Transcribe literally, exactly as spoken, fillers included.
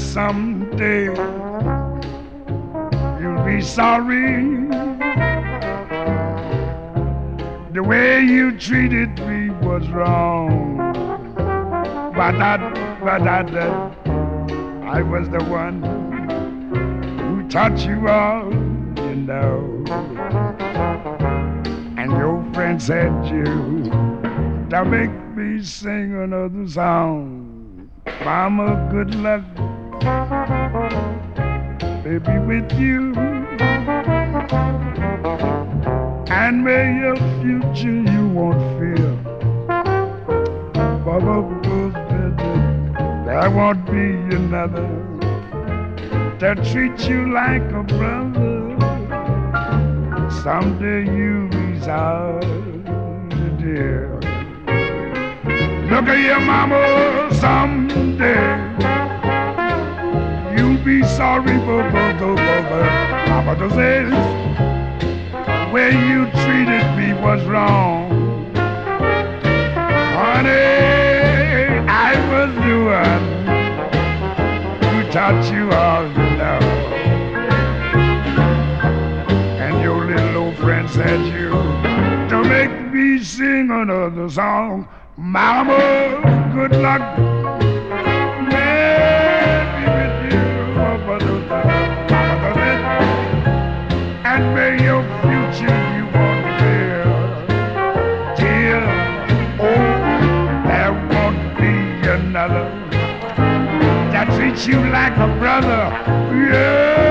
someday you'll be sorry. The way you treated me was wrong. But that, but that, that I was the one who taught you all, you know. And your friend said you to make me sing another song. Mama, good luck, baby, with you. And may your future you won't fear. Baba, there won't be another to treat you like a brother. Someday you resolve, dear. Look at your mama, someday you'll be sorry for both of us. Papa says, the way you treated me was wrong. Honey, I was the one who taught you all you know. And your little old friend said you to make me sing another song. Mama, good luck, maybe with you, and may your future you won't fear. Dear, oh, there won't be another that treats you like a brother. Yeah.